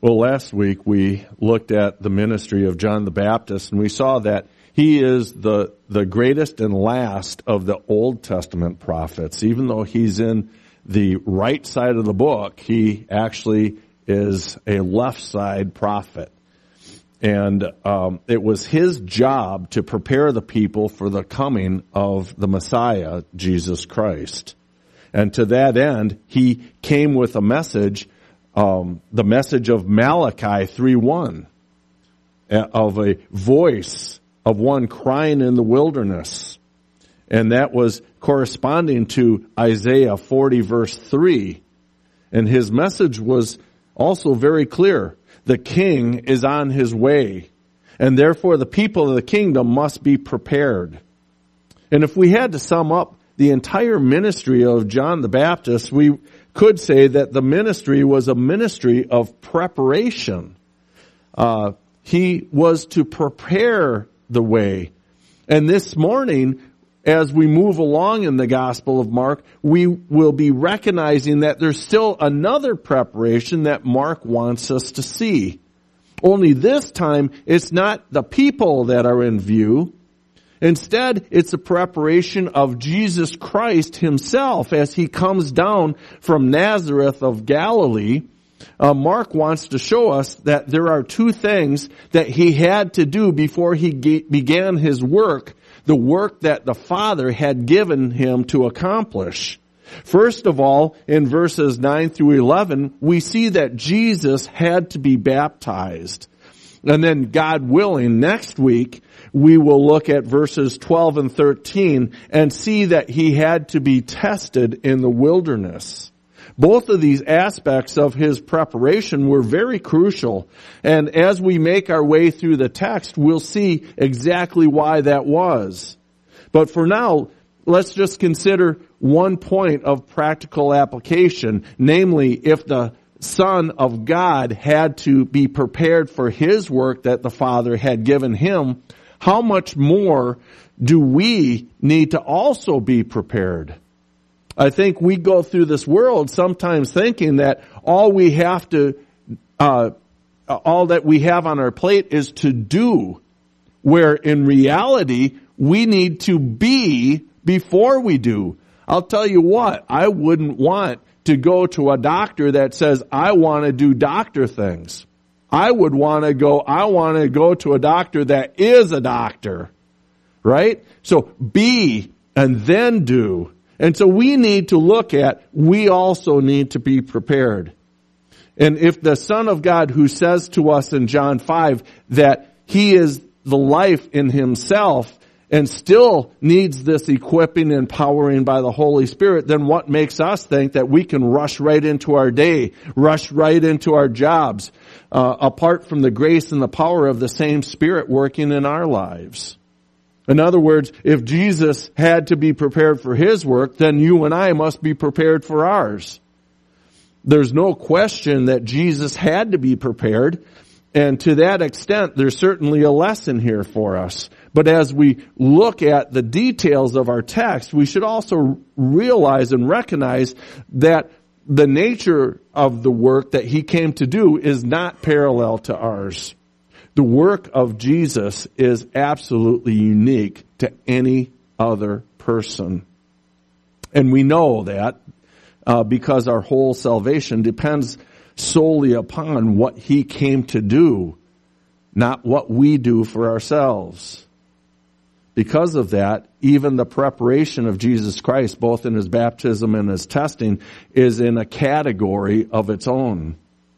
Well, last week we looked at the ministry of John the Baptist, and we saw that he is the greatest and last of the Old Testament prophets. Even though he's in the right side of the book, he actually is a left side prophet. And it was his job to prepare the people for the coming of the Messiah, Jesus Christ. And to that end, he came with a message, the message of Malachi 3:1, of a voice of one crying in the wilderness. And that was corresponding to Isaiah 40 verse 3. And his message was also very clear. The king is on his way, and therefore the people of the kingdom must be prepared. And if we had to sum up the entire ministry of John the Baptist, we could say that the ministry was a ministry of preparation. He was to prepare the way. And this morning, as we move along in the Gospel of Mark, we will be recognizing that there's still another preparation that Mark wants us to see. Only this time, it's not the people that are in view. Instead, it's a preparation of Jesus Christ himself as he comes down from Nazareth of Galilee. Mark wants to show us that there are two things that he had to do before he began his work, the work that the Father had given him to accomplish. First of all, in verses 9 through 11, we see that Jesus had to be baptized. And then, God willing, next week, we will look at verses 12 and 13 and see that he had to be tested in the wilderness. Both of these aspects of his preparation were very crucial. And as we make our way through the text, we'll see exactly why that was. But for now, let's just consider one point of practical application. Namely, if the Son of God had to be prepared for his work that the Father had given him, how much more do we need to also be prepared? I think we go through this world sometimes thinking that all that we have on our plate is to do, where in reality, we need to be before we do. I'll tell you what, I wouldn't want to go to a doctor that says, I want to do doctor things. I want to go to a doctor that is a doctor, right? So be and then do. And so we need to look at, we also need to be prepared. And if the Son of God who says to us in John 5 that he is the life in himself and still needs this equipping and empowering by the Holy Spirit, then what makes us think that we can rush right into our day, rush right into our jobs, apart from the grace and the power of the same Spirit working in our lives? In other words, if Jesus had to be prepared for his work, then you and I must be prepared for ours. There's no question that Jesus had to be prepared, and to that extent, there's certainly a lesson here for us. But as we look at the details of our text, we should also realize and recognize that the nature of the work that he came to do is not parallel to ours. The work of Jesus is absolutely unique to any other person. And we know that because our whole salvation depends solely upon what he came to do, not what we do for ourselves. Because of that, even the preparation of Jesus Christ, both in his baptism and his testing, is in a category of its own.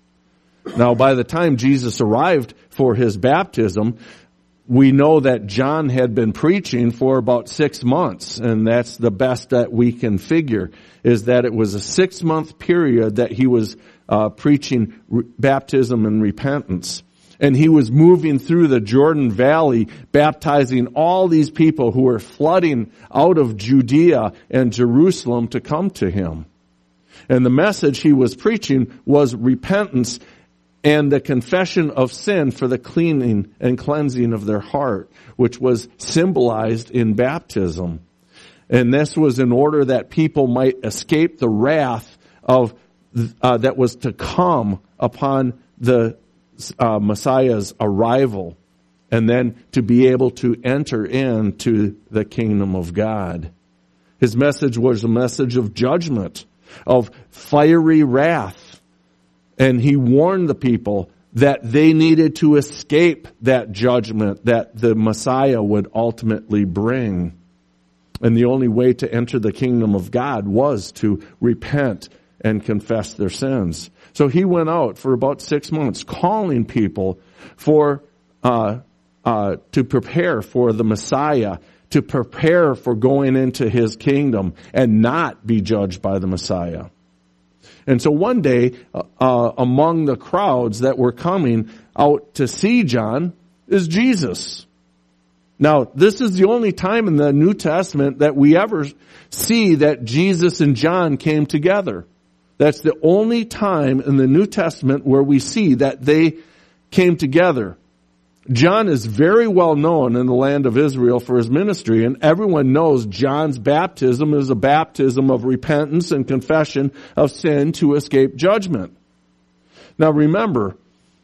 Now, by the time Jesus arrived for his baptism, we know that John had been preaching for about 6 months, and that's the best that we can figure, is that it was a 6-month period that he was preaching baptism and repentance. And he was moving through the Jordan Valley, baptizing all these people who were flooding out of Judea and Jerusalem to come to him. And the message he was preaching was repentance and the confession of sin for the cleaning and cleansing of their heart, which was symbolized in baptism. And this was in order that people might escape the wrath of that was to come upon the Messiah's arrival, and then to be able to enter into the kingdom of God. His message was a message of judgment, of fiery wrath. And he warned the people that they needed to escape that judgment that the Messiah would ultimately bring. And the only way to enter the kingdom of God was to repent and confess their sins. So he went out for about 6 months calling people for to prepare for the Messiah, to prepare for going into his kingdom and not be judged by the Messiah. And so one day, among the crowds that were coming out to see John is Jesus. Now, this is the only time in the New Testament that we ever see that Jesus and John came together. That's the only time in the New Testament where we see that they came together. John is very well known in the land of Israel for his ministry, and everyone knows John's baptism is a baptism of repentance and confession of sin to escape judgment. Now remember,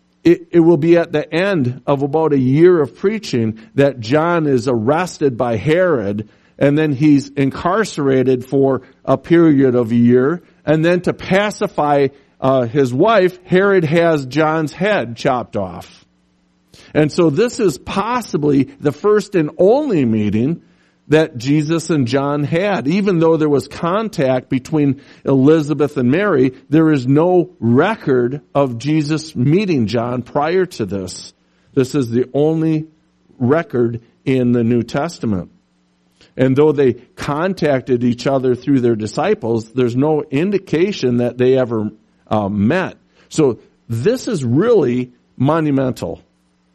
it will be at the end of about a year of preaching that John is arrested by Herod, and then he's incarcerated for a period of a year, and then to pacify his wife, Herod has John's head chopped off. And so this is possibly the first and only meeting that Jesus and John had. Even though there was contact between Elizabeth and Mary, there is no record of Jesus meeting John prior to this. This is the only record in the New Testament. And though they contacted each other through their disciples, there's no indication that they ever met. So this is really monumental.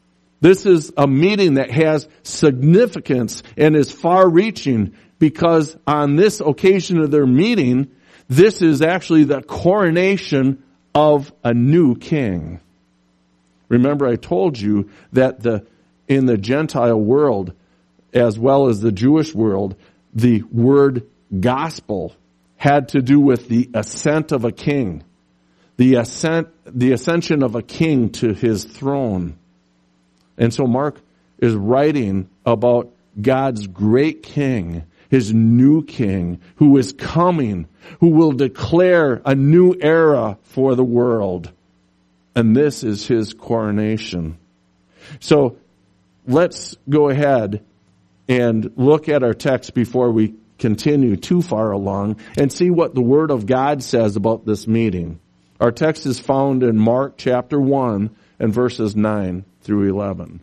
This is a meeting that has significance and is far-reaching because on this occasion of their meeting, this is actually the coronation of a new king. Remember, I told you that in the Gentile world, as well as the Jewish world, the word gospel had to do with the ascent of a king, the ascension of a king to his throne. And so Mark is writing about God's great king, his new king, who is coming, who will declare a new era for the world. And this is his coronation. So let's go ahead and look at our text before we continue too far along and see what the Word of God says about this meeting. Our text is found in Mark chapter 1 and verses 9 through 11.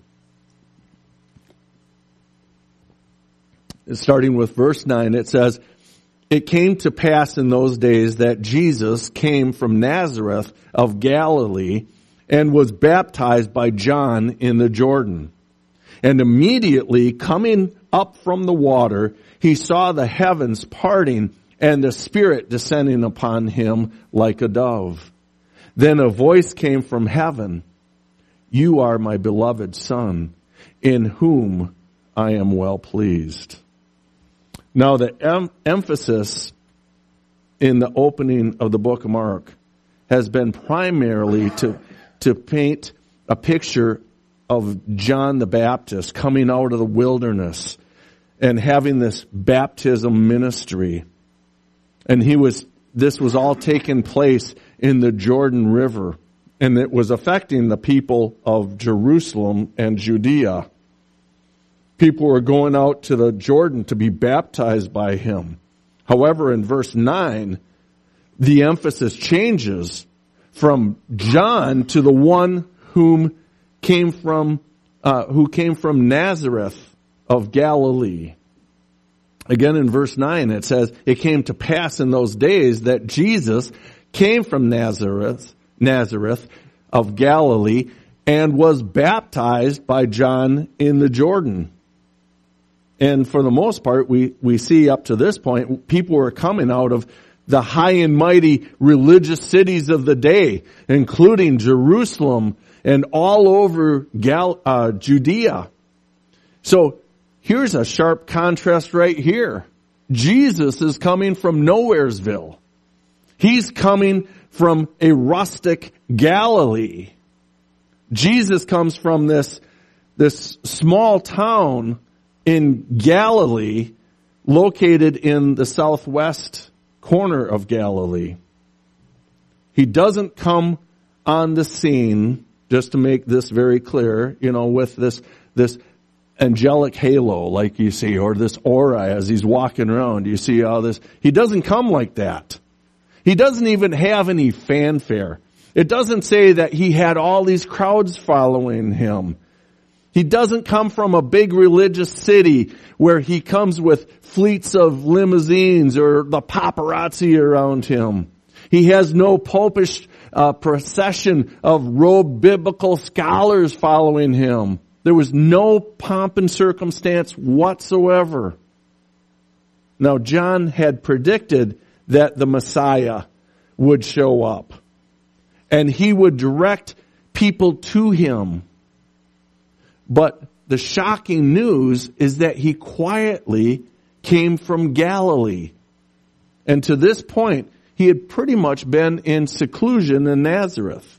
Starting with verse 9, it says, "It came to pass in those days that Jesus came from Nazareth of Galilee and was baptized by John in the Jordan. And immediately coming up from the water, he saw the heavens parting and the Spirit descending upon him like a dove. Then a voice came from heaven, 'You are my beloved Son, in whom I am well pleased.'" Now the emphasis in the opening of the book of Mark has been primarily to paint a picture of John the Baptist coming out of the wilderness and having this baptism ministry. And this was all taking place in the Jordan River, and it was affecting the people of Jerusalem and Judea. People were going out to the Jordan to be baptized by him. However, in verse 9, the emphasis changes from John to the one who came from Nazareth of Galilee. Again, in verse 9, it says, "It came to pass in those days that Jesus came from Nazareth of Galilee and was baptized by John in the Jordan." And for the most part, we see up to this point, people were coming out of the high and mighty religious cities of the day, including Jerusalem and all over Judea. So here's a sharp contrast right here. Jesus is coming from Nowheresville. He's coming from a rustic Galilee. Jesus comes from this small town in Galilee, located in the southwest corner of Galilee. He doesn't come on the scene, just to make this very clear, with this angelic halo like you see, or this aura as he's walking around. You see all this. He doesn't come like that. He doesn't even have any fanfare. It doesn't say that he had all these crowds following him. He doesn't come from a big religious city where he comes with fleets of limousines or the paparazzi around him. He has no popish procession of robed biblical scholars following him. There was no pomp and circumstance whatsoever. Now, John had predicted that the Messiah would show up, and he would direct people to him. But the shocking news is that he quietly came from Galilee. And to this point, he had pretty much been in seclusion in Nazareth.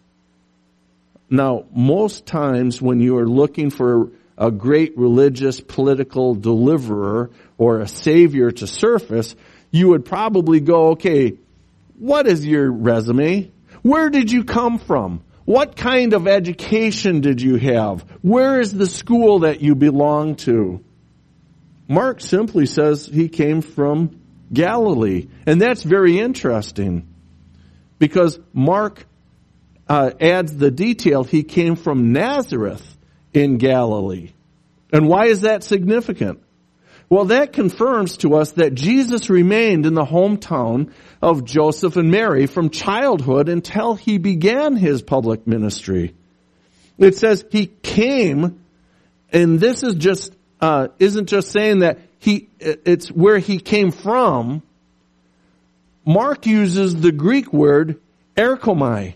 Now, most times when you are looking for a great religious political deliverer or a savior to surface, you would probably go, okay, what is your resume? Where did you come from? What kind of education did you have? Where is the school that you belong to? Mark simply says he came from Galilee. And that's very interesting because Mark adds the detail he came from Nazareth in Galilee. And why is that significant? Well, that confirms to us that Jesus remained in the hometown of Joseph and Mary from childhood until he began his public ministry. It says he came, and this is just isn't just saying that it's where he came from. Mark uses the Greek word erchomai.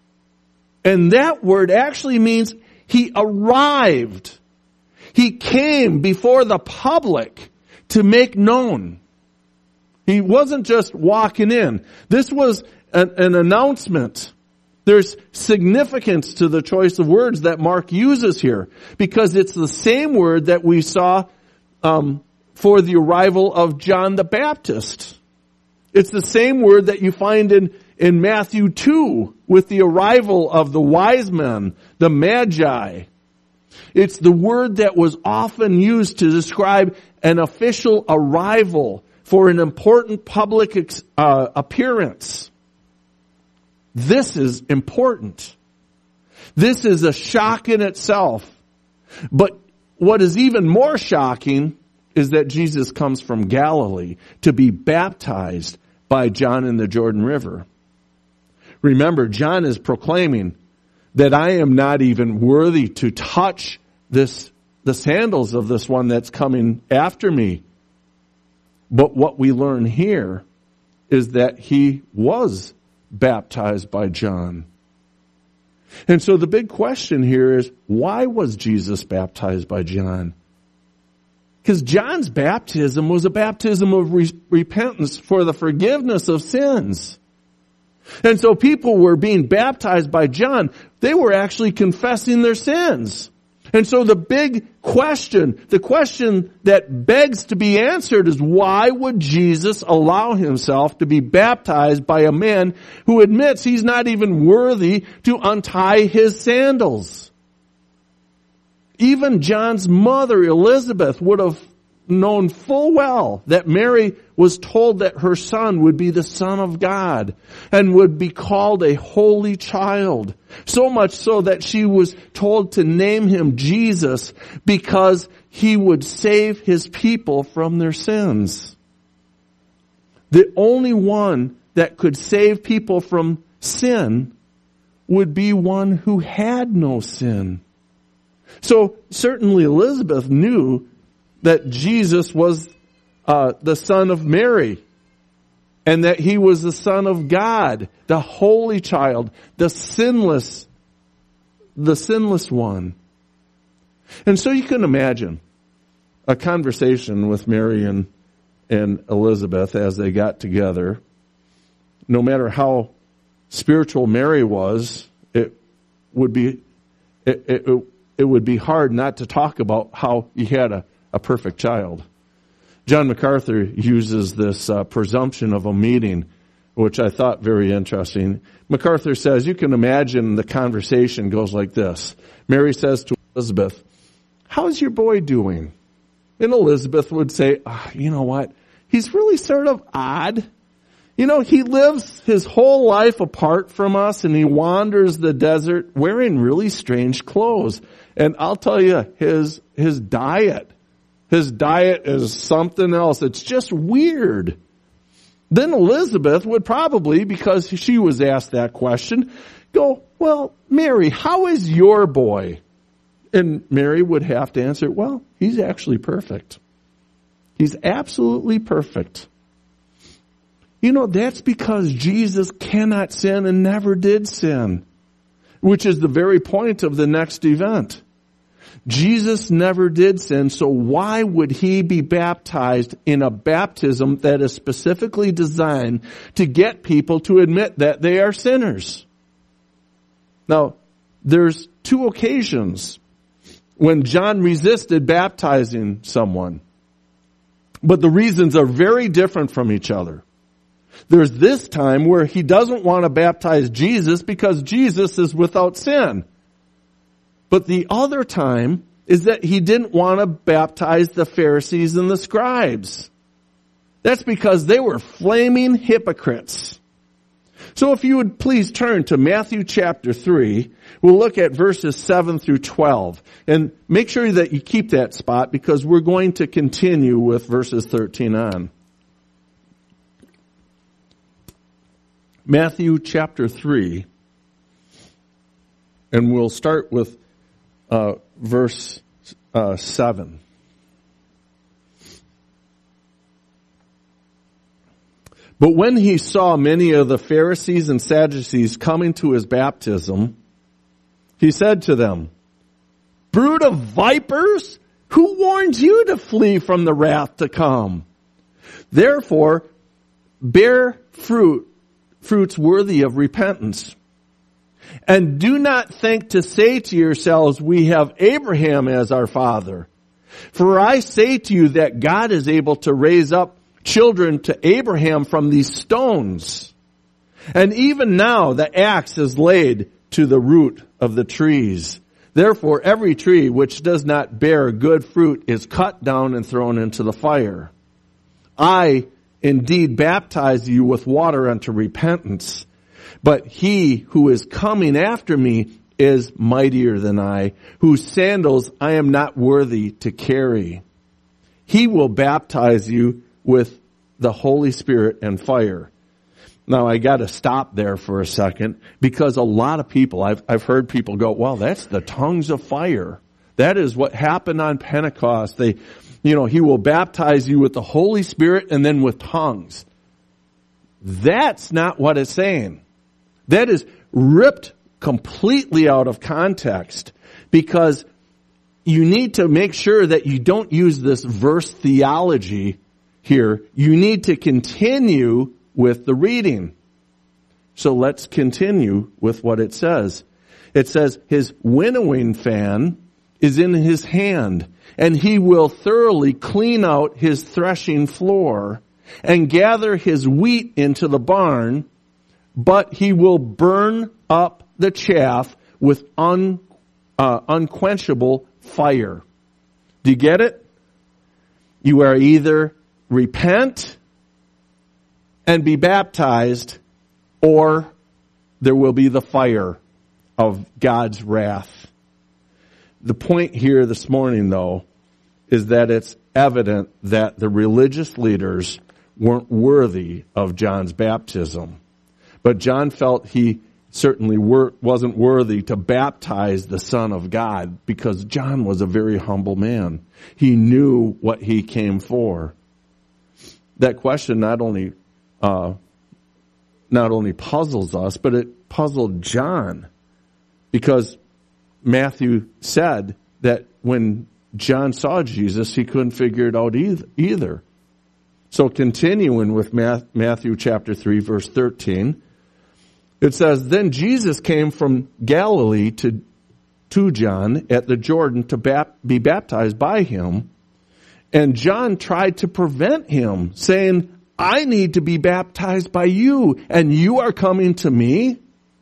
And that word actually means he arrived. He came before the public to make known. He wasn't just walking in. This was an announcement. There's significance to the choice of words that Mark uses here because it's the same word that we saw for the arrival of John the Baptist. It's the same word that you find in Matthew 2 with the arrival of the wise men, the Magi. It's the word that was often used to describe an official arrival for an important public appearance. This is important. This is a shock in itself. But what is even more shocking is that Jesus comes from Galilee to be baptized by John in the Jordan River. Remember, John is proclaiming that I am not even worthy to touch the sandals of this one that's coming after me. But what we learn here is that he was baptized by John. And so the big question here is, why was Jesus baptized by John? Because John's baptism was a baptism of repentance for the forgiveness of sins. And so people were being baptized by John. They were actually confessing their sins. And so the big question, the question that begs to be answered is, why would Jesus allow himself to be baptized by a man who admits he's not even worthy to untie his sandals? Even John's mother, Elizabeth, would have known full well that Mary was told that her son would be the Son of God and would be called a holy child. So much so that she was told to name him Jesus because he would save his people from their sins. The only one that could save people from sin would be one who had no sin. So certainly Elizabeth knew that Jesus was the son of Mary and that he was the Son of God, the holy child, the sinless one. And so you can imagine a conversation with Mary and Elizabeth as they got together. No matter how spiritual Mary was, it would be it would be hard not to talk about how he had a perfect child. John MacArthur uses this presumption of a meeting, which I thought very interesting. MacArthur says, you can imagine the conversation goes like this. Mary says to Elizabeth, "How's your boy doing?" And Elizabeth would say, "You know what? He's really sort of odd. You know, he lives his whole life apart from us, and he wanders the desert wearing really strange clothes. And I'll tell you, his diet is something else. It's just weird." Then Elizabeth would probably, because she was asked that question, go, "Well, Mary, how is your boy?" And Mary would have to answer, "Well, he's actually perfect. He's absolutely perfect." You know, that's because Jesus cannot sin and never did sin, which is the very point of the next event. Jesus never did sin, so why would he be baptized in a baptism that is specifically designed to get people to admit that they are sinners? Now, there's two occasions when John resisted baptizing someone, but the reasons are very different from each other. There's this time where he doesn't want to baptize Jesus because Jesus is without sin. But the other time is that he didn't want to baptize the Pharisees and the scribes. That's because they were flaming hypocrites. So if you would please turn to Matthew chapter 3, we'll look at verses 7 through 12. And make sure that you keep that spot because we're going to continue with verses 13 on. Matthew chapter 3, and we'll start with verse 7. But when he saw many of the Pharisees and Sadducees coming to his baptism, he said to them, "Brood of vipers, who warned you to flee from the wrath to come? Therefore, bear fruits worthy of repentance. And do not think to say to yourselves, 'We have Abraham as our father.' For I say to you that God is able to raise up children to Abraham from these stones. And even now the axe is laid to the root of the trees. Therefore every tree which does not bear good fruit is cut down and thrown into the fire. I indeed baptize you with water unto repentance, but he who is coming after me is mightier than I, whose sandals I am not worthy to carry. He will baptize you with the Holy Spirit and fire." Now I got to stop there for a second because a lot of people, I've heard people go, "Well, that's the tongues of fire. That is what happened on Pentecost. He will baptize you with the Holy Spirit and then with tongues." That's not what it's saying. That is ripped completely out of context because you need to make sure that you don't use this verse theology here. You need to continue with the reading. So let's continue with what it says. It says, "His winnowing fan is in his hand, and he will thoroughly clean out his threshing floor and gather his wheat into the barn, but he will burn up the chaff with unquenchable fire." Do you get it? You are either repent and be baptized, or there will be the fire of God's wrath. The point here this morning, though, is that it's evident that the religious leaders weren't worthy of John's baptism. But John felt he certainly wasn't worthy to baptize the Son of God because John was a very humble man. He knew what he came for. That question not only puzzles us, but it puzzled John because Matthew said that when John saw Jesus, he couldn't figure it out either. So continuing with Matthew chapter 3, verse 13, it says, "Then Jesus came from Galilee to to John at the Jordan to be baptized by him. And John tried to prevent him, saying, I need to be baptized by you, and you are coming to me?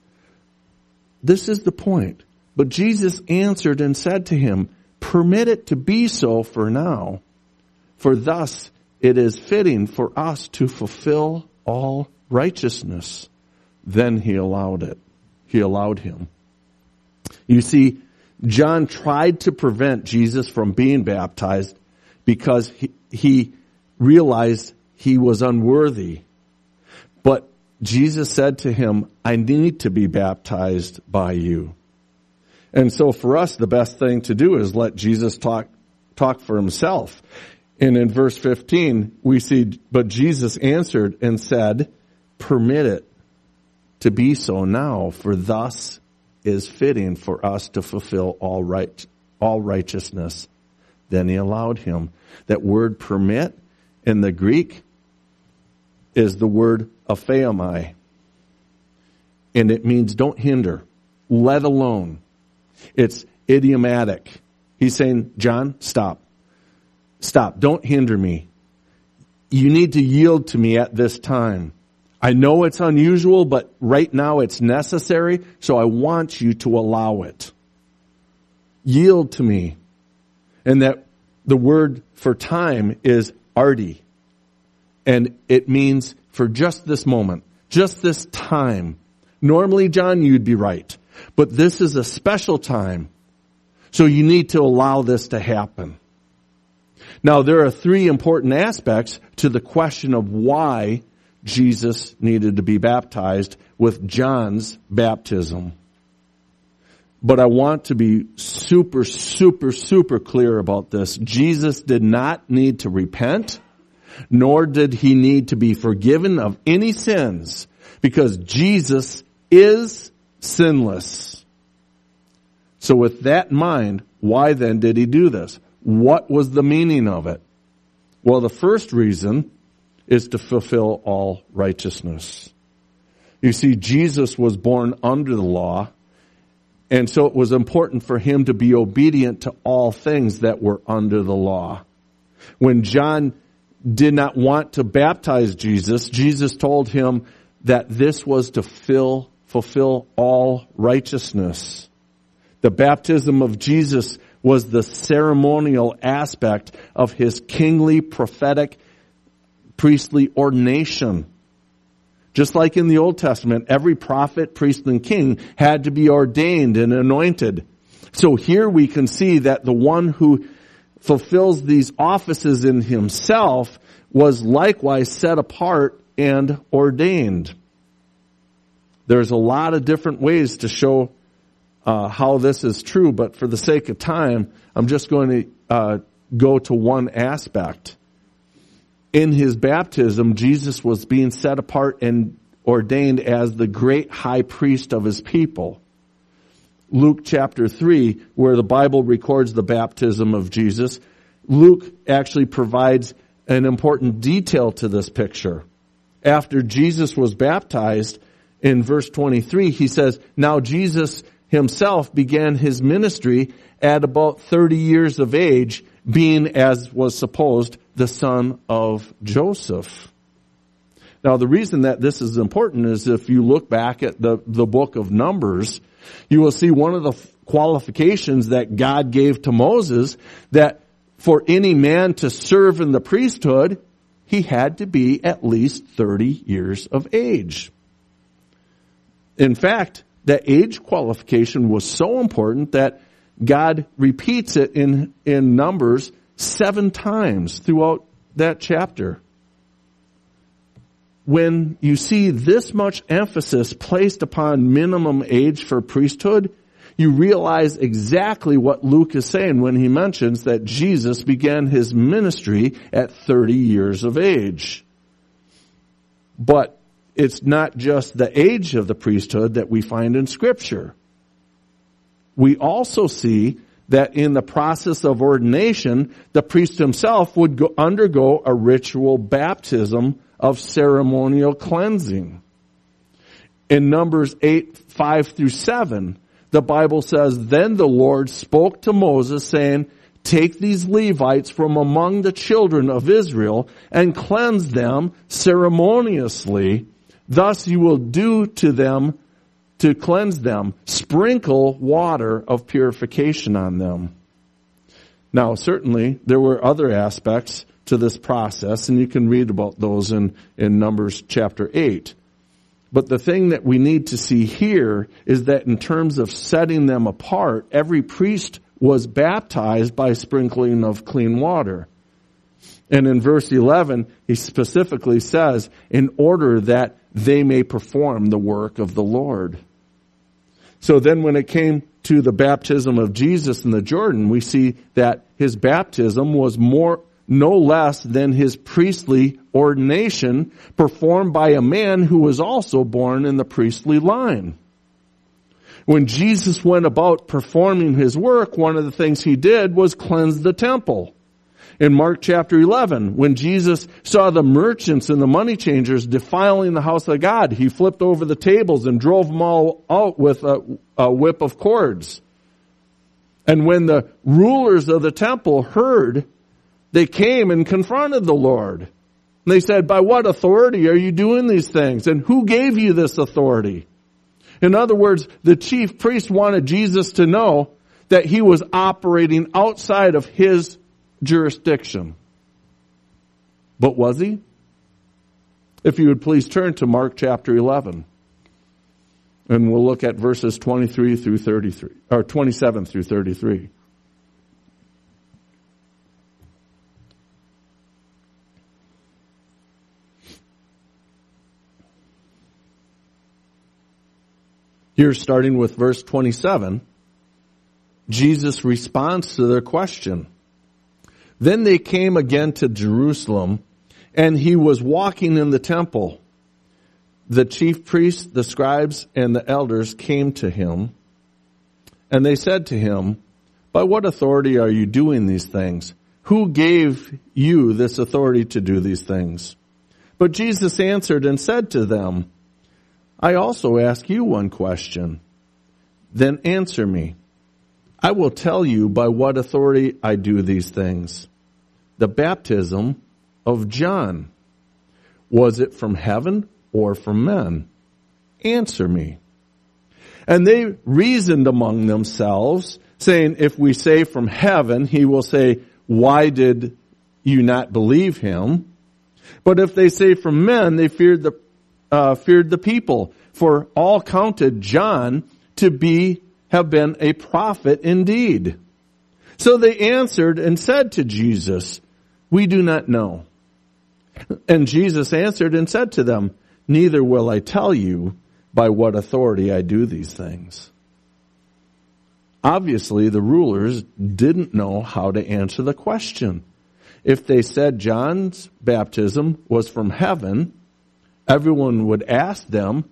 This is the point. But Jesus answered and said to him, permit it to be so for now, for thus it is fitting for us to fulfill all righteousness. Then he allowed it. He allowed him. You see, John tried to prevent Jesus from being baptized because he realized he was unworthy. But Jesus said to him, I need to be baptized by you. And so for us, the best thing to do is let Jesus talk for himself. And in verse 15, we see, but Jesus answered and said, permit it to be so now, for thus is fitting for us to fulfill all righteousness. Then he allowed him. That word permit in the Greek is the word apheomai. And it means don't hinder, let alone. It's idiomatic. He's saying, John, stop. Stop. Don't hinder me. You need to yield to me at this time. I know it's unusual, but right now it's necessary, so I want you to allow it. Yield to me. And that the word for time is arti. And it means for just this moment, just this time. Normally, John, you'd be right. But this is a special time. So you need to allow this to happen. Now, there are three important aspects to the question of why Jesus needed to be baptized with John's baptism. But I want to be super clear about this. Jesus did not need to repent, nor did he need to be forgiven of any sins, because Jesus is sinless. So with that in mind, why then did he do this? What was the meaning of it? Well, the first reason is to fulfill all righteousness. You see, Jesus was born under the law, and so it was important for him to be obedient to all things that were under the law. When John did not want to baptize Jesus, Jesus told him that this was to fulfill all righteousness. The baptism of Jesus was the ceremonial aspect of his kingly, prophetic, priestly ordination. Just like in the Old Testament, every prophet, priest, and king had to be ordained and anointed. So here we can see that the one who fulfills these offices in himself was likewise set apart and ordained. There's a lot of different ways to show how this is true, but for the sake of time, I'm just going to go to one aspect. In his baptism, Jesus was being set apart and ordained as the great high priest of his people. Luke chapter 3, where the Bible records the baptism of Jesus, Luke actually provides an important detail to this picture. After Jesus was baptized, in verse 23, he says, now Jesus himself began his ministry at about 30 years of age, being, as was supposed, the son of Joseph. Now, the reason that this is important is if you look back at the book of Numbers, you will see one of the qualifications that God gave to Moses, that for any man to serve in the priesthood, he had to be at least 30 years of age. In fact, that age qualification was so important that God repeats it in Numbers 7 times throughout that chapter. When you see this much emphasis placed upon minimum age for priesthood, you realize exactly what Luke is saying when he mentions that Jesus began his ministry at 30 years of age. But it's not just the age of the priesthood that we find in Scripture. We also see that in the process of ordination, the priest himself would undergo a ritual baptism of ceremonial cleansing. In Numbers 8, 5 through 7, the Bible says, "Then the Lord spoke to Moses, saying, Take these Levites from among the children of Israel and cleanse them ceremoniously. Thus you will do to them to cleanse them. Sprinkle water of purification on them." Now, certainly, there were other aspects to this process, and you can read about those in Numbers chapter 8. But the thing that we need to see here is that in terms of setting them apart, every priest was baptized by sprinkling of clean water. And in verse 11, he specifically says, in order that they may perform the work of the Lord. So then when it came to the baptism of Jesus in the Jordan, we see that his baptism was no less than his priestly ordination performed by a man who was also born in the priestly line. When Jesus went about performing his work, one of the things he did was cleanse the temple. In Mark chapter 11, when Jesus saw the merchants and the money changers defiling the house of God, he flipped over the tables and drove them all out with a whip of cords. And when the rulers of the temple heard, they came and confronted the Lord. And they said, "By what authority are you doing these things? And who gave you this authority?" In other words, the chief priest wanted Jesus to know that he was operating outside of his jurisdiction. But was he? If you would please turn to Mark chapter 11. And we'll look at verses 23 through 33, or 27 through 33. Here, starting with verse 27, Jesus responds to their question. "Then they came again to Jerusalem, and he was walking in the temple. The chief priests, the scribes, and the elders came to him, and they said to him, 'By what authority are you doing these things? Who gave you this authority to do these things?' But Jesus answered and said to them, 'I also ask you one question. Then answer me. I will tell you by what authority I do these things. The baptism of John, was it from heaven or from men? Answer me.' And they reasoned among themselves, saying, 'If we say from heaven, he will say, why did you not believe him? But if they say from men, they feared the people, for all counted John to have been a prophet indeed.' So they answered and said to Jesus, 'We do not know.' And Jesus answered and said to them, 'Neither will I tell you by what authority I do these things.'" Obviously, the rulers didn't know how to answer the question. If they said John's baptism was from heaven, everyone would ask them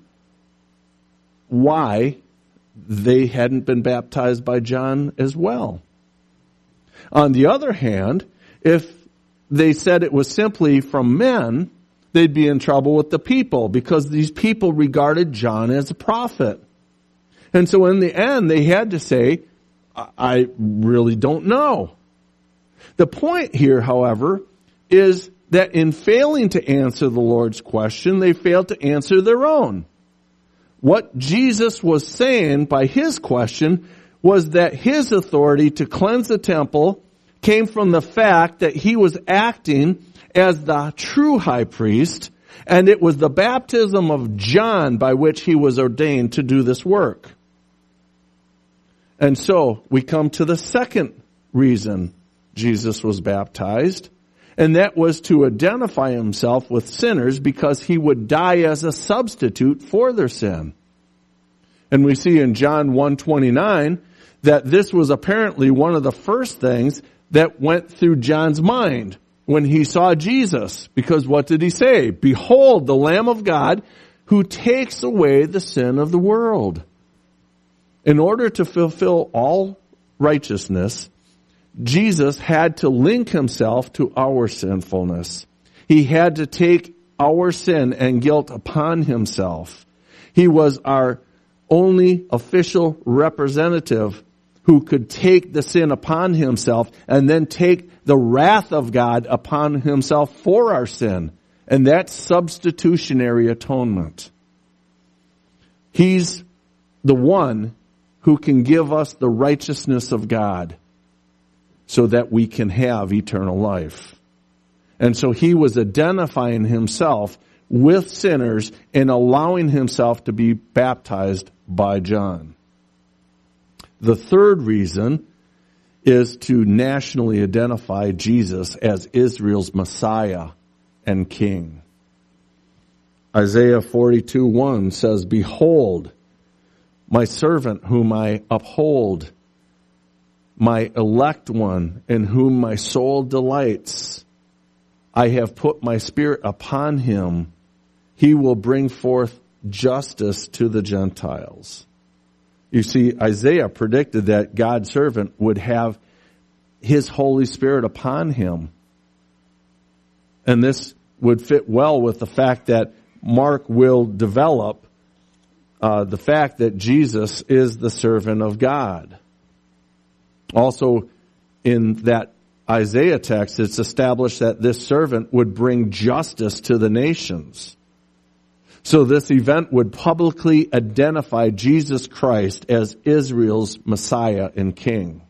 why they hadn't been baptized by John as well. On the other hand, if they said it was simply from men, they'd be in trouble with the people because these people regarded John as a prophet. And so in the end, they had to say, "I really don't know." The point here, however, is that in failing to answer the Lord's question, they failed to answer their own. What Jesus was saying by his question was that his authority to cleanse the temple came from the fact that he was acting as the true high priest, and it was the baptism of John by which he was ordained to do this work. And so we come to the second reason Jesus was baptized, and that was to identify himself with sinners because he would die as a substitute for their sin. And we see in John 1:29 that this was apparently one of the first things that went through John's mind when he saw Jesus. Because what did he say? "Behold, the Lamb of God who takes away the sin of the world." In order to fulfill all righteousness, Jesus had to link himself to our sinfulness. He had to take our sin and guilt upon himself. He was our only official representative who could take the sin upon himself and then take the wrath of God upon himself for our sin. And that's substitutionary atonement. He's the one who can give us the righteousness of God so that we can have eternal life. And so he was identifying himself with sinners and allowing himself to be baptized by John. The third reason is to nationally identify Jesus as Israel's Messiah and King. Isaiah 42:1 says, "Behold, my servant whom I uphold, my elect one in whom my soul delights. I have put my spirit upon him. He will bring forth justice to the Gentiles." You see, Isaiah predicted that God's servant would have his Holy Spirit upon him. And this would fit well with the fact that Mark will develop the fact that Jesus is the servant of God. Also, in that Isaiah text, it's established that this servant would bring justice to the nations. So this event would publicly identify Jesus Christ as Israel's Messiah and King.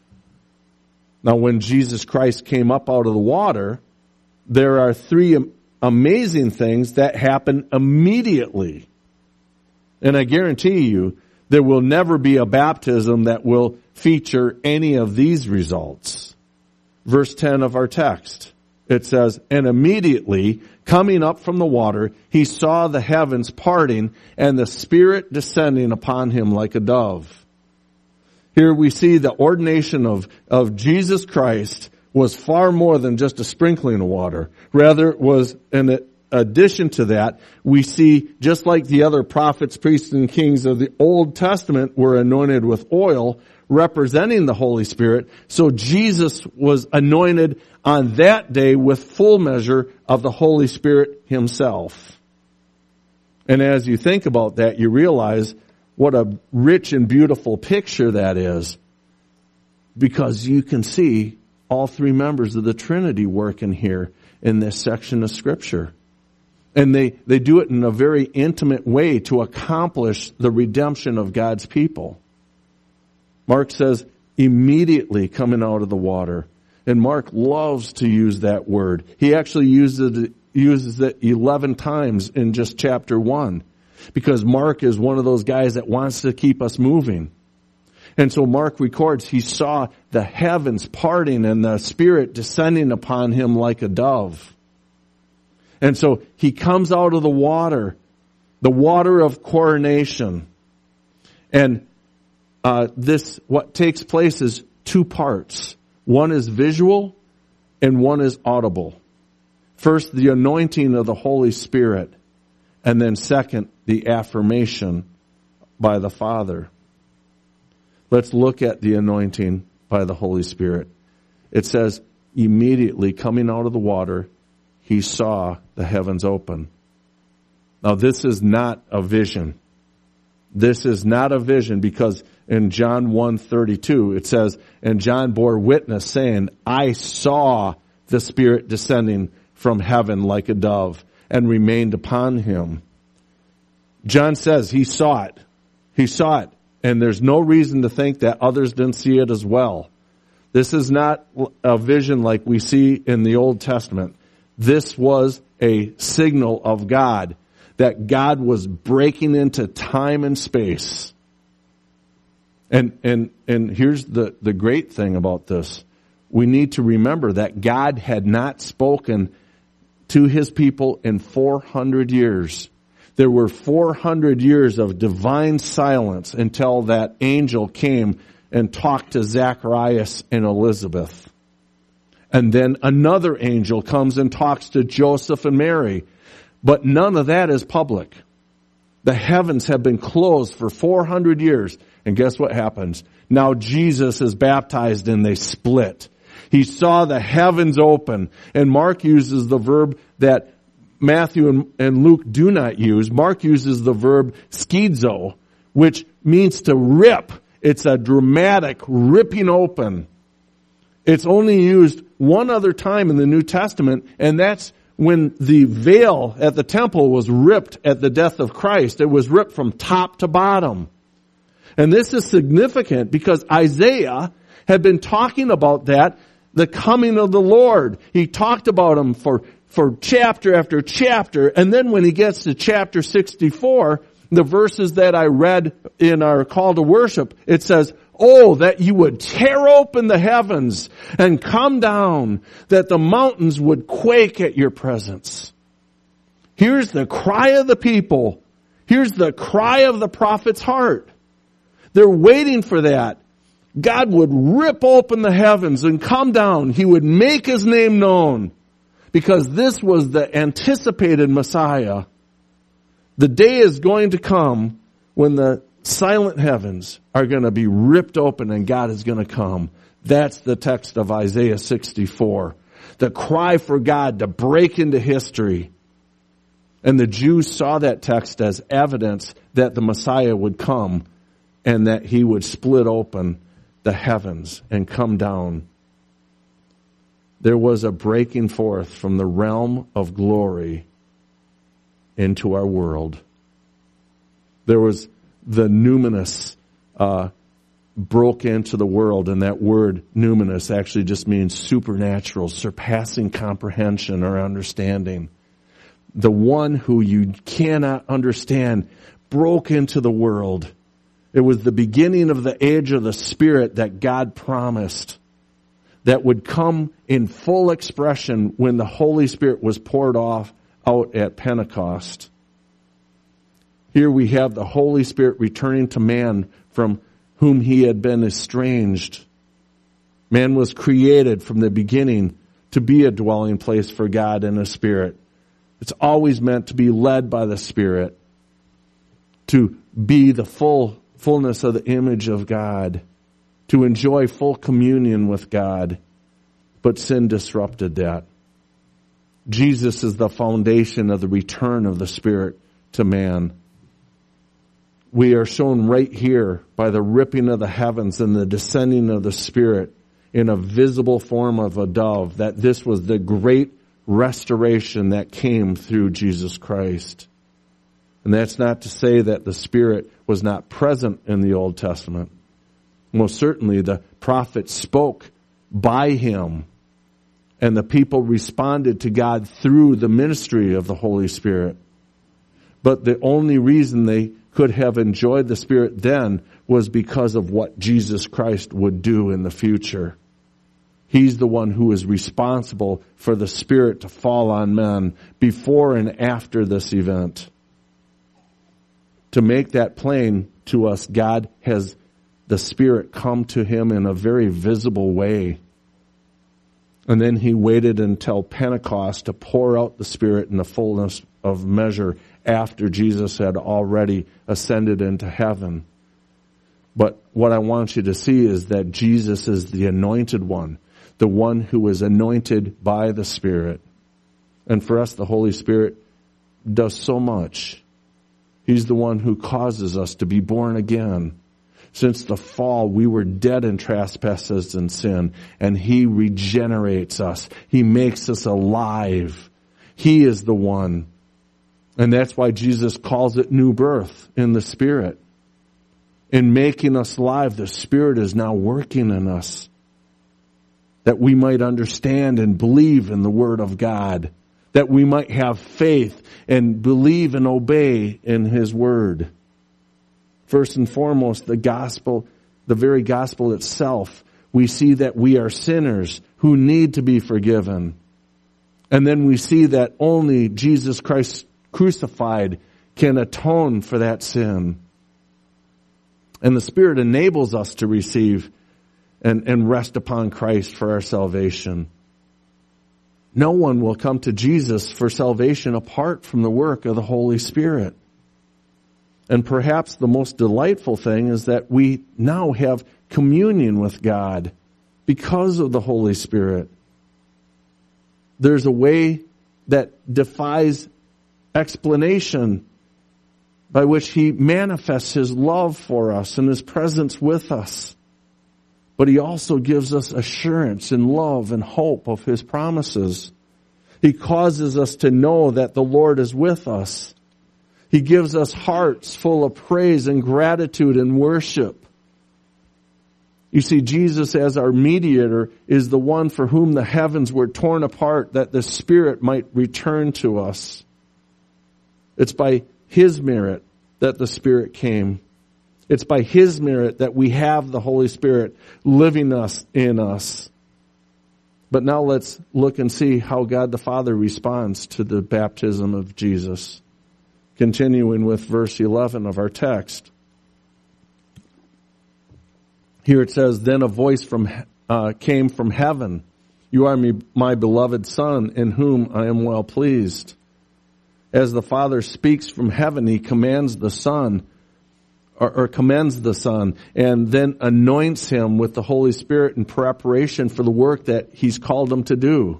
Now, when Jesus Christ came up out of the water, there are three amazing things that happen immediately. And I guarantee you, there will never be a baptism that will feature any of these results. Verse 10 of our text, it says, "And immediately, coming up from the water, he saw the heavens parting and the Spirit descending upon him like a dove." Here we see the ordination of Jesus Christ was far more than just a sprinkling of water. Rather, it was an addition to that. We see, just like the other prophets, priests, and kings of the Old Testament were anointed with oil, representing the Holy Spirit, so Jesus was anointed on that day with full measure of the Holy Spirit himself. And as you think about that, you realize what a rich and beautiful picture that is, because you can see all three members of the Trinity working here in this section of Scripture. And they do it in a very intimate way to accomplish the redemption of God's people. Mark says, immediately coming out of the water. And Mark loves to use that word. He actually uses it 11 times in just chapter 1. Because Mark is one of those guys that wants to keep us moving. And so Mark records he saw the heavens parting and the Spirit descending upon him like a dove. And so he comes out of the water of coronation. And what takes place is two parts. One is visual and one is audible. First, the anointing of the Holy Spirit. And then second, the affirmation by the Father. Let's look at the anointing by the Holy Spirit. It says, immediately coming out of the water, he saw the heavens open. Now this is not a vision. This is not a vision, because in John 1:32 it says, "And John bore witness, saying, I saw the Spirit descending from heaven like a dove, and remained upon him." John says he saw it. He saw it. And there's no reason to think that others didn't see it as well. This is not a vision like we see in the Old Testament. This was a signal of God, that God was breaking into time and space. And here's the great thing about this. We need to remember that God had not spoken to his people in 400 years. There were 400 years of divine silence until that angel came and talked to Zacharias and Elizabeth. And then another angel comes and talks to Joseph and Mary. But none of that is public. The heavens have been closed for 400 years. And guess what happens? Now Jesus is baptized and they split. He saw the heavens open. And Mark uses the verb that Matthew and Luke do not use. Mark uses the verb schizo, which means to rip. It's a dramatic ripping open. It's only used one other time in the New Testament, and that's when the veil at the temple was ripped at the death of Christ. It was ripped from top to bottom. And this is significant because Isaiah had been talking about that, the coming of the Lord. He talked about him for chapter after chapter. And then when he gets to chapter 64, the verses that I read in our call to worship, it says, "Oh, that you would tear open the heavens and come down, that the mountains would quake at your presence." Here's the cry of the people. Here's the cry of the prophet's heart. They're waiting for that. God would rip open the heavens and come down. He would make His name known, because this was the anticipated Messiah. The day is going to come when the silent heavens are going to be ripped open and God is going to come. That's the text of Isaiah 64. The cry for God to break into history. And the Jews saw that text as evidence that the Messiah would come and that He would split open the heavens and come down. There was a breaking forth from the realm of glory into our world. There was the numinous broke into the world, and that word numinous actually just means supernatural, surpassing comprehension or understanding. The one who you cannot understand broke into the world. It was the beginning of the age of the Spirit that God promised that would come in full expression when the Holy Spirit was poured out at Pentecost. Here we have the Holy Spirit returning to man from whom He had been estranged. Man was created from the beginning to be a dwelling place for God and a Spirit. It's always meant to be led by the Spirit, to be the fullness of the image of God, to enjoy full communion with God. But sin disrupted that. Jesus is the foundation of the return of the Spirit to man. We are shown right here by the ripping of the heavens and the descending of the Spirit in a visible form of a dove, that this was the great restoration that came through Jesus Christ. And that's not to say that the Spirit was not present in the Old Testament. Most certainly the prophets spoke by Him, and the people responded to God through the ministry of the Holy Spirit. But the only reason they could have enjoyed the Spirit then was because of what Jesus Christ would do in the future. He's the one who is responsible for the Spirit to fall on men before and after this event. To make that plain to us, God has the Spirit come to Him in a very visible way. And then He waited until Pentecost to pour out the Spirit in the fullness of measure after Jesus had already ascended into heaven. But what I want you to see is that Jesus is the anointed one, the one who is anointed by the Spirit. And for us, the Holy Spirit does so much. He's the one who causes us to be born again. Since the fall, we were dead in trespasses and sin, and He regenerates us. He makes us alive. He is the one. And that's why Jesus calls it new birth in the Spirit. In making us alive, the Spirit is now working in us, that we might understand and believe in the Word of God, that we might have faith and believe and obey in His Word. First and foremost, the gospel, the very gospel itself, we see that we are sinners who need to be forgiven. And then we see that only Jesus Christ crucified can atone for that sin. And the Spirit enables us to receive and rest upon Christ for our salvation. No one will come to Jesus for salvation apart from the work of the Holy Spirit. And perhaps the most delightful thing is that we now have communion with God because of the Holy Spirit. There's a way that defies explanation by which he manifests his love for us and his presence with us. But he also gives us assurance and love and hope of his promises. He causes us to know that the Lord is with us. He gives us hearts full of praise and gratitude and worship. You see, Jesus as our mediator is the one for whom the heavens were torn apart that the Spirit might return to us. It's by his merit that the Spirit came. It's by his merit that we have the Holy Spirit living in us. But now let's look and see how God the Father responds to the baptism of Jesus. Continuing with verse 11 of our text. Here it says, "Then a voice came from heaven. You are my beloved Son, in whom I am well pleased." As the Father speaks from heaven, he commands the Son, or commends the Son, and then anoints him with the Holy Spirit in preparation for the work that he's called him to do.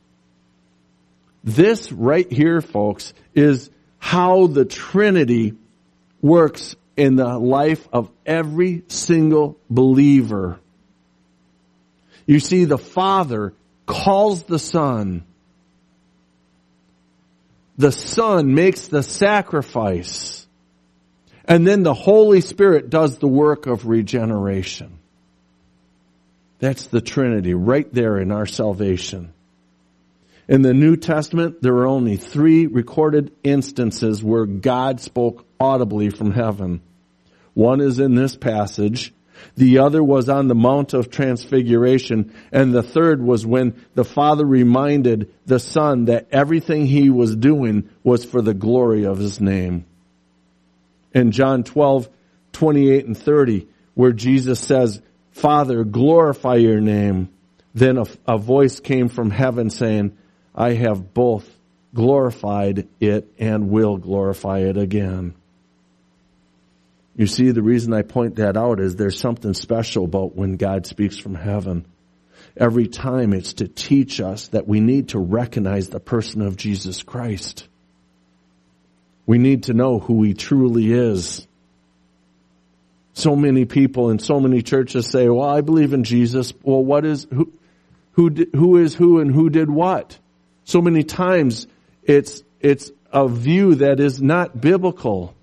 This right here, folks, is how the Trinity works in the life of every single believer. You see, the Father calls the Son. The Son makes the sacrifice. And then the Holy Spirit does the work of regeneration. That's the Trinity right there in our salvation. In the New Testament, there are only 3 recorded instances where God spoke audibly from heaven. One is in this passage. The other was on the Mount of Transfiguration. And the third was when the Father reminded the Son that everything he was doing was for the glory of his name. In John 12:28 and 30, where Jesus says, "Father, glorify your name." Then a voice came from heaven saying, "I have both glorified it and will glorify it again." You see, the reason I point that out is there's something special about when God speaks from heaven. Every time it's to teach us that we need to recognize the person of Jesus Christ. We need to know who he truly is. So many people in so many churches say, "Well, I believe in Jesus." Well, who is who and who did what? So many times it's a view that is not biblical.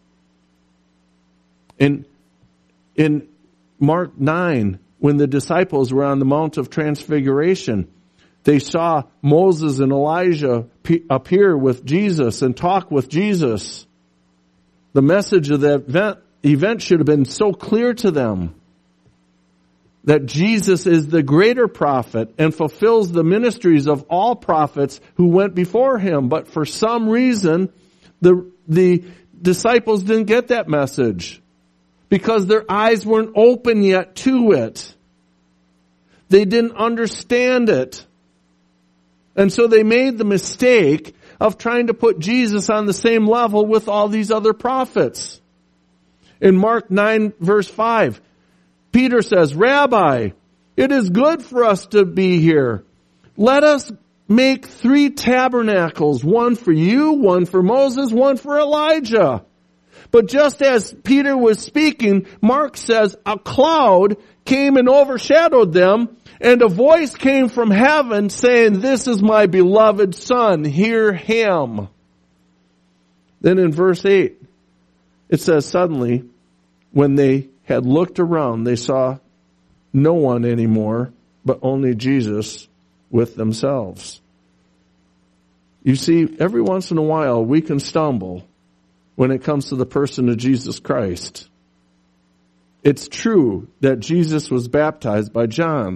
In Mark 9, when the disciples were on the Mount of Transfiguration, they saw Moses and Elijah appear with Jesus and talk with Jesus. The message of that event should have been so clear to them that Jesus is the greater prophet and fulfills the ministries of all prophets who went before him. But for some reason, the disciples didn't get that message because their eyes weren't open yet to it. They didn't understand it. And so they made the mistake of trying to put Jesus on the same level with all these other prophets. In Mark 9 verse 5, Peter says, "Rabbi, it is good for us to be here. Let us make 3 tabernacles, one for you, one for Moses, one for Elijah." But just as Peter was speaking, Mark says, a cloud came and overshadowed them, and a voice came from heaven saying, "This is my beloved Son, hear him." Then in verse 8, it says, "Suddenly, when they had looked around, they saw no one anymore, but only Jesus with themselves." You see, every once in a while we can stumble when it comes to the person of Jesus Christ. It's true that Jesus was baptized by John.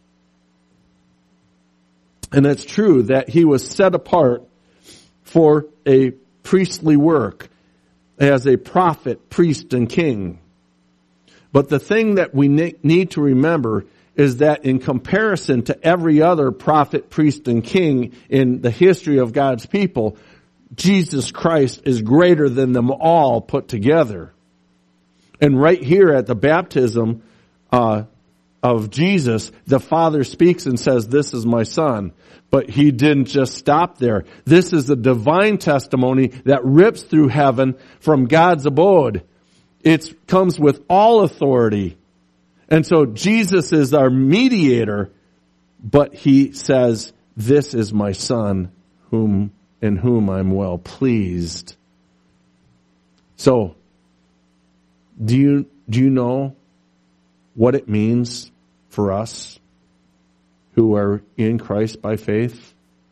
And it's true that he was set apart for a priestly work as a prophet, priest, and king. But the thing that we need to remember is that in comparison to every other prophet, priest, and king in the history of God's people, Jesus Christ is greater than them all put together. And right here at the baptism, of Jesus, the Father speaks and says, "This is my Son." But he didn't just stop there. This is a divine testimony that rips through heaven from God's abode. It comes with all authority. And so Jesus is our mediator, but he says, "This is my Son, in whom I'm well pleased." So, do you know what it means for us who are in Christ by faith?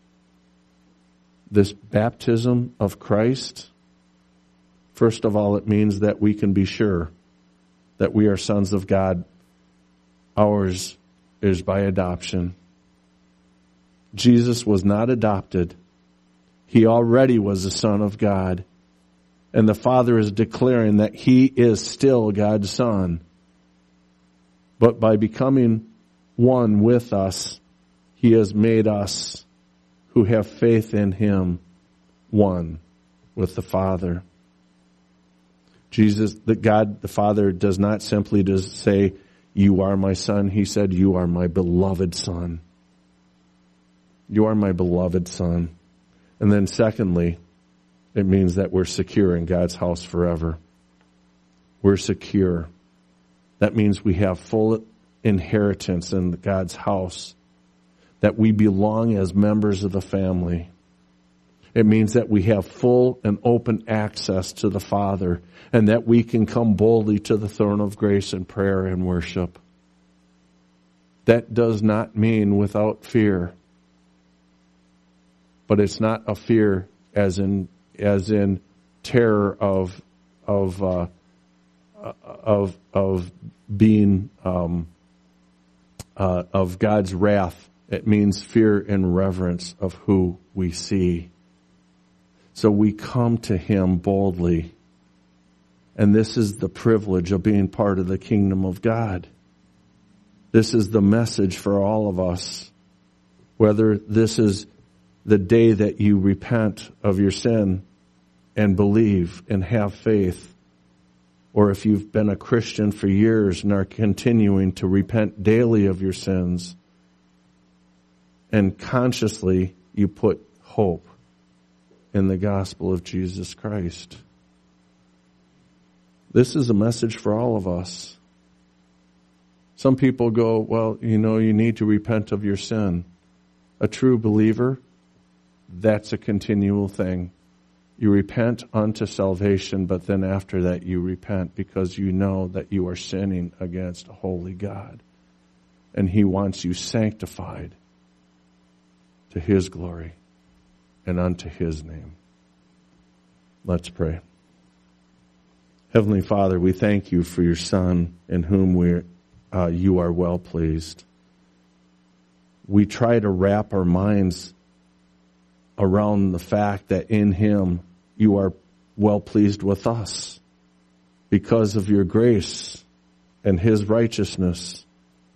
This baptism of Christ. First of all, it means that we can be sure that we are sons of God. Ours is by adoption. Jesus was not adopted. He already was a son of God. And the Father is declaring that he is still God's Son. But by becoming one with us, he has made us who have faith in him one with the Father. Jesus, God the Father, does not simply just say, "You are my Son." He said, "You are my beloved Son." You are my beloved Son. And then secondly, it means that we're secure in God's house forever. We're secure. That means we have full inheritance in God's house, that we belong as members of the family. It means that we have full and open access to the Father, and that we can come boldly to the throne of grace in prayer and worship. That does not mean without fear, but it's not a fear as in terror of being of God's wrath. It means fear and reverence of who we see. So we come to him boldly. And this is the privilege of being part of the kingdom of God. This is the message for all of us. Whether this is the day that you repent of your sin and believe and have faith, or if you've been a Christian for years and are continuing to repent daily of your sins, and consciously you put hope in the gospel of Jesus Christ. This is a message for all of us. Some people go, "Well, you need to repent of your sin." A true believer, that's a continual thing. You repent unto salvation, but then after that you repent because you know that you are sinning against a holy God. And he wants you sanctified to his glory and unto his name. Let's pray. Heavenly Father, we thank you for your Son in whom you are well pleased. We try to wrap our minds around the fact that in him you are well pleased with us because of your grace and his righteousness.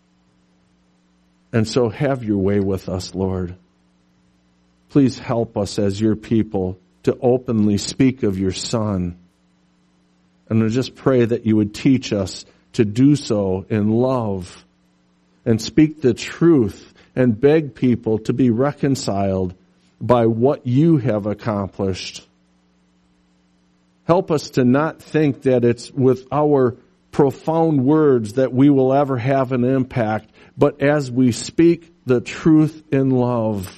And so have your way with us, Lord. Please help us as your people to openly speak of your Son. And I just pray that you would teach us to do so in love and speak the truth and beg people to be reconciled by what you have accomplished. Help us to not think that it's with our profound words that we will ever have an impact, but as we speak the truth in love.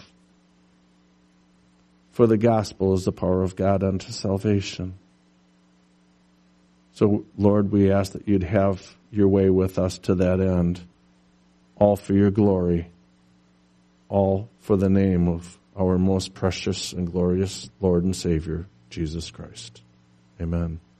For the gospel is the power of God unto salvation. So, Lord, we ask that you'd have your way with us to that end, all for your glory, all for the name of our most precious and glorious Lord and Savior, Jesus Christ. Amen.